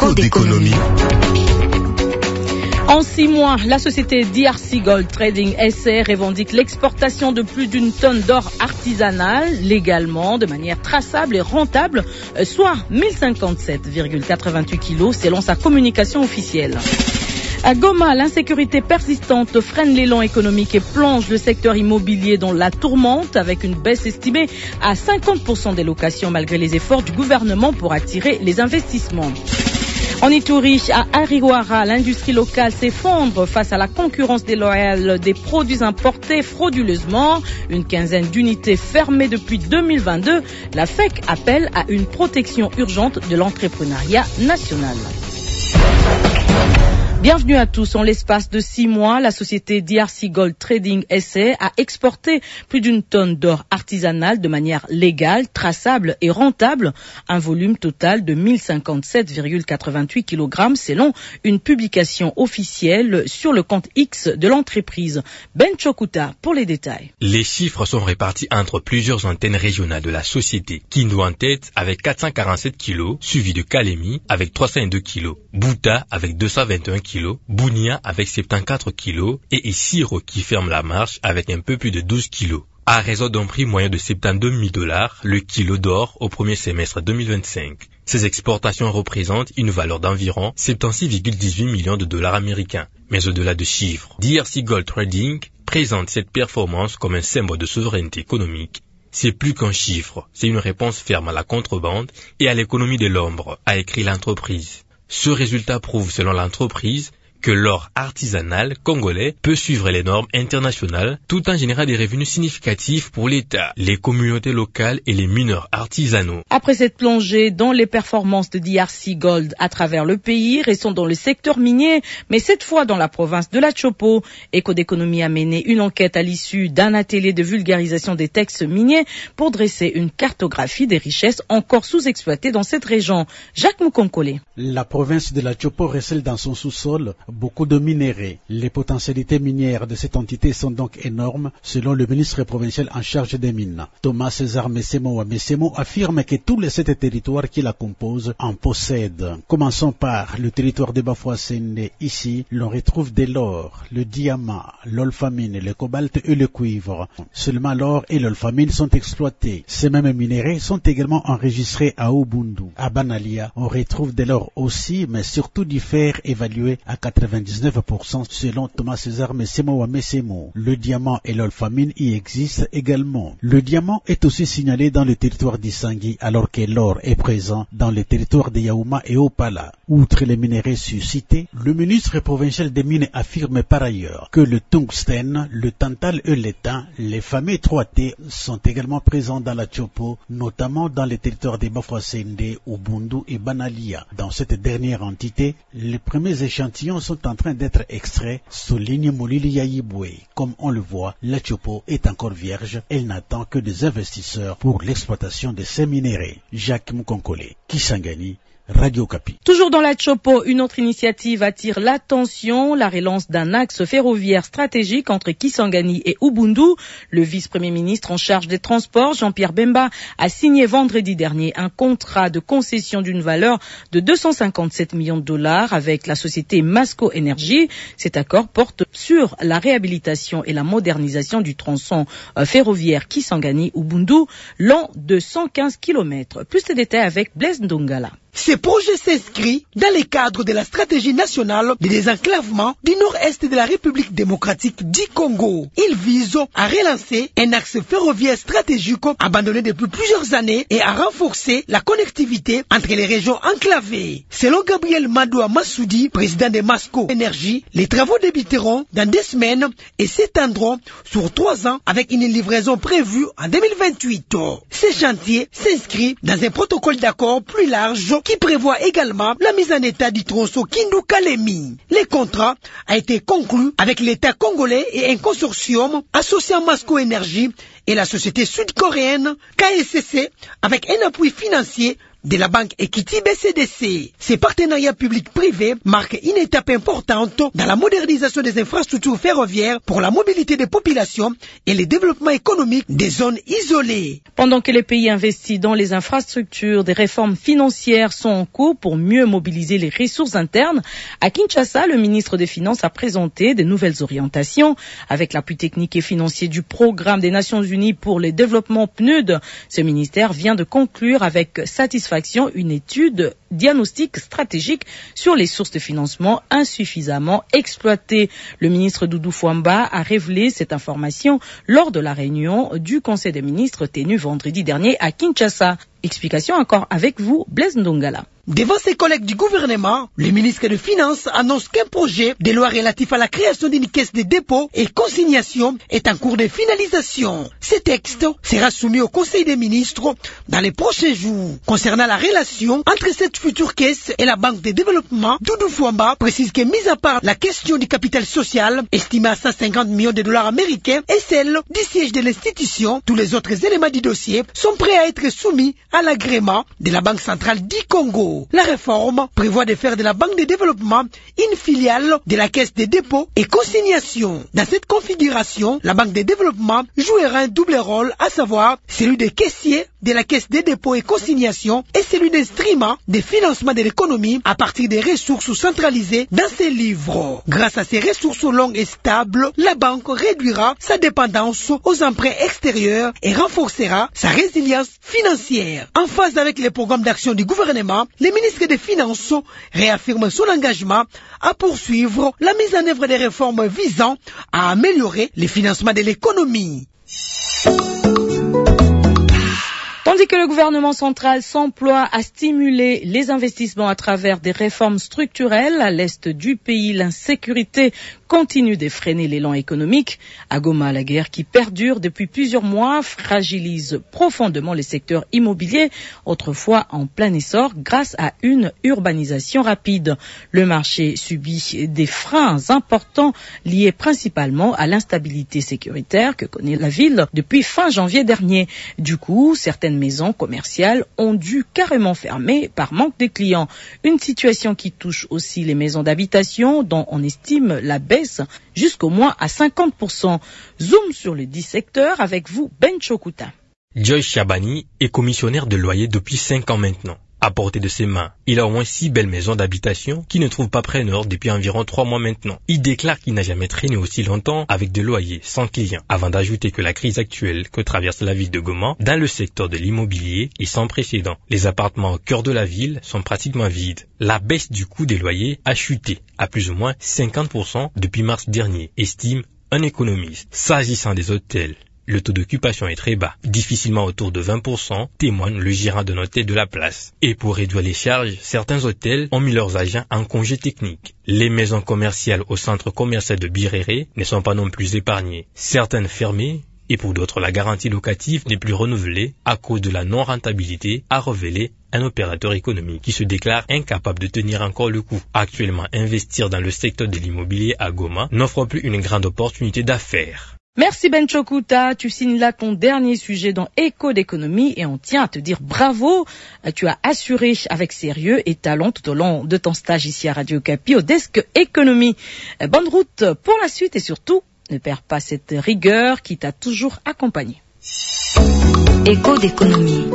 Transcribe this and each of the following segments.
Écho d'économie. En 6 mois, la société DRC Gold Trading SA revendique l'exportation de plus d'une tonne d'or artisanal légalement, de manière traçable et rentable, soit 1057,88 kilos selon sa communication officielle. À Goma, l'insécurité persistante freine l'élan économique et plonge le secteur immobilier dans la tourmente avec une baisse estimée à 50% des locations malgré les efforts du gouvernement pour attirer les investissements. En Ituri, à Ariwara, l'industrie locale s'effondre face à la concurrence déloyale des produits importés frauduleusement. Une quinzaine d'unités fermées depuis 2022. La FEC appelle à une protection urgente de l'entrepreneuriat national. Bienvenue à tous. En l'espace de 6 mois, la société DRC Gold Trading SA a exporté plus d'une tonne d'or artisanal de manière légale, traçable et rentable. Un volume total de 1057,88 kg selon une publication officielle sur le compte X de l'entreprise. Ben Chokuta pour les détails. Les chiffres sont répartis entre plusieurs antennes régionales de la société. Kindu en tête avec 447 kg, suivi de Kalemi avec 302 kg, Bouta avec 221 kg, Bounia avec 74 kg et Isiro qui ferme la marche avec un peu plus de 12 kg. À raison d'un prix moyen de 72 000 $, le kilo d'or au premier semestre 2025. Ces exportations représentent une valeur d'environ 76,18 millions de dollars américains. Mais au-delà de chiffres, DRC Gold Trading présente cette performance comme un symbole de souveraineté économique. C'est plus qu'un chiffre, c'est une réponse ferme à la contrebande et à l'économie de l'ombre, a écrit l'entreprise. Ce résultat prouve, selon l'entreprise, que l'or artisanal congolais peut suivre les normes internationales tout en générant des revenus significatifs pour l'État, les communautés locales et les mineurs artisanaux. Après cette plongée dans les performances de DRC Gold à travers le pays, restons dans le secteur minier, mais cette fois dans la province de la Chopo. Écho d'économie a mené une enquête à l'issue d'un atelier de vulgarisation des textes miniers pour dresser une cartographie des richesses encore sous-exploitées dans cette région. Jacques Moukonkole. La province de la Chopo recèle dans son sous-sol beaucoup de minéraux. Les potentialités minières de cette entité sont donc énormes, selon le ministre provincial en charge des mines. Thomas César Messemo affirme que tous les 7 territoires qui la composent en possèdent. Commençons par le territoire de Bafouassende. Ici, l'on retrouve de l'or, le diamant, l'olfamine, le cobalt et le cuivre. Seulement l'or et l'olfamine sont exploités. Ces mêmes minéraux sont également enregistrés à Ubundu. À Banalia, on retrouve de l'or aussi, mais surtout du fer évalué à 99% selon Thomas César Messemo. Le diamant et l'olfamine y existent également. Le diamant est aussi signalé dans le territoire d'Issangui, alors que l'or est présent dans le territoire de Yaouma et Opala. Outre les minéraux suscités, le ministre provincial des mines affirme par ailleurs que le tungstène, le tantal et l'étain, les fameux 3T, sont également présents dans la Chopo, notamment dans les territoires de Bafouassende, Ubundu et Banalia. Dans cette dernière entité, les premiers échantillons sont en train d'être extraits, souligne Molili Yaïboué. Comme on le voit, la Chopo est encore vierge, elle n'attend que des investisseurs pour l'exploitation de ces minéraux. Jacques Moukonkole, Kisangani, Radio Kapi. Toujours dans la Chopo, une autre initiative attire l'attention, la relance d'un axe ferroviaire stratégique entre Kisangani et Ubundu. Le vice-premier ministre en charge des transports, Jean-Pierre Bemba, a signé vendredi dernier un contrat de concession d'une valeur de 257 millions de dollars avec la société Masco Energy. Cet accord porte sur la réhabilitation et la modernisation du tronçon ferroviaire Kisangani-Ubundu, long de 115 km. Plus de détails avec Blaise Ndongala. Ce projet s'inscrit dans le cadre de la stratégie nationale de désenclavement du nord-est de la République démocratique du Congo. Il vise à relancer un axe ferroviaire stratégique abandonné depuis plusieurs années et à renforcer la connectivité entre les régions enclavées. Selon Gabriel Madoua Massoudi, président de Masco Energy, les travaux débuteront dans 2 semaines et s'étendront sur 3 ans avec une livraison prévue en 2028. Ce chantier s'inscrit dans un protocole d'accord plus large qui prévoit également la mise en état du tronçon Kindu-Kalemi. Le contrat a été conclu avec l'État congolais et un consortium associant Masco Energy et la société sud-coréenne KSCC avec un appui financier de la banque Equity BCDC. Ces partenariats publics-privés marquent une étape importante dans la modernisation des infrastructures ferroviaires pour la mobilité des populations et le développement économique des zones isolées. Pendant que les pays investis dans les infrastructures, des réformes financières sont en cours pour mieux mobiliser les ressources internes. À Kinshasa, le ministre des Finances a présenté de nouvelles orientations avec l'appui technique et financier du Programme des Nations Unies pour le développement PNUD. Ce ministère vient de conclure avec satisfaction une étude diagnostic stratégique sur les sources de financement insuffisamment exploitées. Le ministre Doudou Fouamba a révélé cette information lors de la réunion du Conseil des ministres tenue vendredi dernier à Kinshasa. Explication encore avec vous, Blaise Ndongala. Devant ses collègues du gouvernement, le ministre des Finances annonce qu'un projet de loi relatif à la création d'une caisse de dépôt et consignation est en cours de finalisation. Ce texte sera soumis au Conseil des ministres dans les prochains jours. Concernant la relation entre cette future caisse et la Banque de développement, Doudou Fouamba précise que, mis à part la question du capital social, estimé à 150 millions de dollars américains, et celle du siège de l'institution, tous les autres éléments du dossier sont prêts à être soumis à l'agrément de la Banque centrale du Congo. La réforme prévoit de faire de la Banque de développement une filiale de la Caisse de dépôt et consignation. Dans cette configuration, la Banque de développement jouera un double rôle, à savoir celui de caissier de la Caisse de dépôt et consignation et celui d'instrument de financement de l'économie à partir des ressources centralisées dans ses livres. Grâce à ces ressources longues et stables, la banque réduira sa dépendance aux emprunts extérieurs et renforcera sa résilience financière. En phase avec les programmes d'action du gouvernement, le ministre des Finances réaffirme son engagement à poursuivre la mise en œuvre des réformes visant à améliorer le financement de l'économie. Tandis que le gouvernement central s'emploie à stimuler les investissements à travers des réformes structurelles, à l'est du pays, l'insécurité continue d'effréner l'élan économique. À Goma, la guerre qui perdure depuis plusieurs mois fragilise profondément les secteurs immobiliers, autrefois en plein essor, grâce à une urbanisation rapide. Le marché subit des freins importants liés principalement à l'instabilité sécuritaire que connaît la ville depuis fin janvier dernier. Du coup, certaines maisons commerciales ont dû carrément fermer par manque de clients. Une situation qui touche aussi les maisons d'habitation dont on estime la baisse jusqu'au moins à 50%. Zoom sur les 10 secteurs avec vous, Ben Chokuta. Joyce Chabani est commissionnaire de loyer depuis 5 ans maintenant. À portée de ses mains, il a au moins 6 belles maisons d'habitation qui ne trouvent pas preneur depuis environ 3 mois maintenant. Il déclare qu'il n'a jamais traîné aussi longtemps avec des loyers sans clients, avant d'ajouter que la crise actuelle que traverse la ville de Goma dans le secteur de l'immobilier est sans précédent. Les appartements au cœur de la ville sont pratiquement vides. La baisse du coût des loyers a chuté à plus ou moins 50% depuis mars dernier, estime un économiste. S'agissant des hôtels, le taux d'occupation est très bas, difficilement autour de 20%, témoigne le gérant d'un hôtel de la place. Et pour réduire les charges, certains hôtels ont mis leurs agents en congé technique. Les maisons commerciales au centre commercial de Birere ne sont pas non plus épargnées. Certaines fermées, et pour d'autres la garantie locative n'est plus renouvelée à cause de la non-rentabilité, a révélé un opérateur économique qui se déclare incapable de tenir encore le coup. Actuellement, investir dans le secteur de l'immobilier à Goma n'offre plus une grande opportunité d'affaires. Merci Ben Chokuta, tu signes là ton dernier sujet dans Écho d'économie et on tient à te dire bravo. Tu as assuré avec sérieux et talent tout au long de ton stage ici à Radio Okapi au desk économie. Bonne route pour la suite et surtout, ne perds pas cette rigueur qui t'a toujours accompagné. Écho d'économie.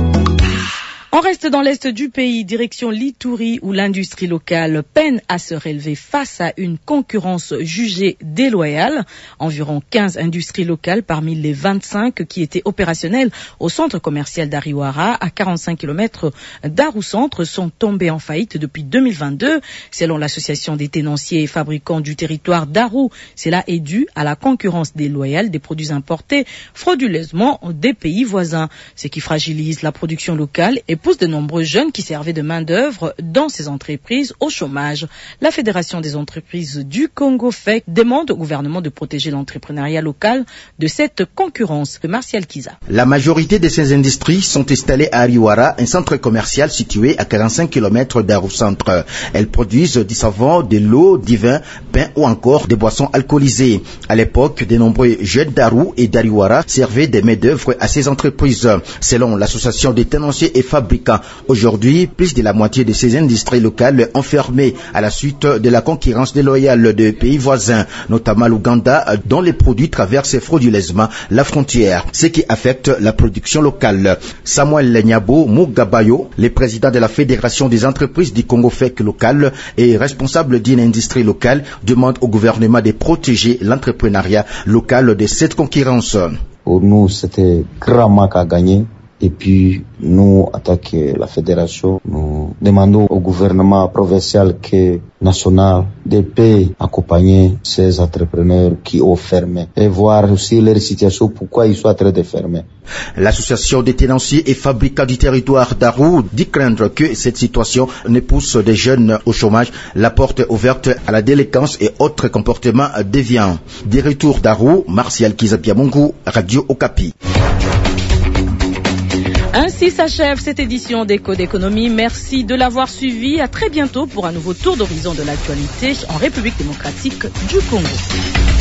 On reste dans l'est du pays, direction l'Ituri, où l'industrie locale peine à se relever face à une concurrence jugée déloyale. Environ 15 industries locales parmi les 25 qui étaient opérationnelles au centre commercial d'Ariwara, à 45 km d'Aru Centre, sont tombées en faillite depuis 2022. Selon l'association des tenanciers et fabricants du territoire d'Aru, cela est dû à la concurrence déloyale des produits importés frauduleusement des pays voisins, ce qui fragilise la production locale et pousse de de nombreux jeunes qui servaient de main-d'œuvre dans ces entreprises au chômage. La Fédération des entreprises du Congo FEC demande au gouvernement de protéger l'entrepreneuriat local de cette concurrence. Martial Kiza. La majorité de ces industries sont installées à Ariwara, un centre commercial situé à 45 km d'Aru Centre. Elles produisent du savon, de l'eau, du vin, pain ou encore des boissons alcoolisées. À l'époque, de nombreux jeunes d'Aru et d'Ariwara servaient des main-d'œuvre à ces entreprises. Selon l'association des tenanciers et fabricants, aujourd'hui, plus de la moitié de ces industries locales ont fermé à la suite de la concurrence déloyale de pays voisins, notamment l'Ouganda, dont les produits traversent frauduleusement la frontière, ce qui affecte la production locale. Samuel Nyabo Mugabayo, le président de la Fédération des entreprises du Congo FEC local et responsable d'une industrie locale, demande au gouvernement de protéger l'entrepreneuriat local de cette concurrence. Pour nous, c'était grand manque à gagner. Et puis, nous, en tant que la fédération, nous demandons au gouvernement provincial et national de payer, accompagner ces entrepreneurs qui ont fermé et voir aussi leur situation, pourquoi ils sont en train de fermer. L'association des tenanciers et fabricants du territoire d'Aru dit craindre que cette situation ne pousse des jeunes au chômage, la porte ouverte à la délinquance et autres comportements déviants. Des retours d'Aru, Martial Kizabiamungu, Radio Okapi. Ainsi s'achève cette édition d'Écho d'économie. Merci de l'avoir suivi. À très bientôt pour un nouveau tour d'horizon de l'actualité en République démocratique du Congo.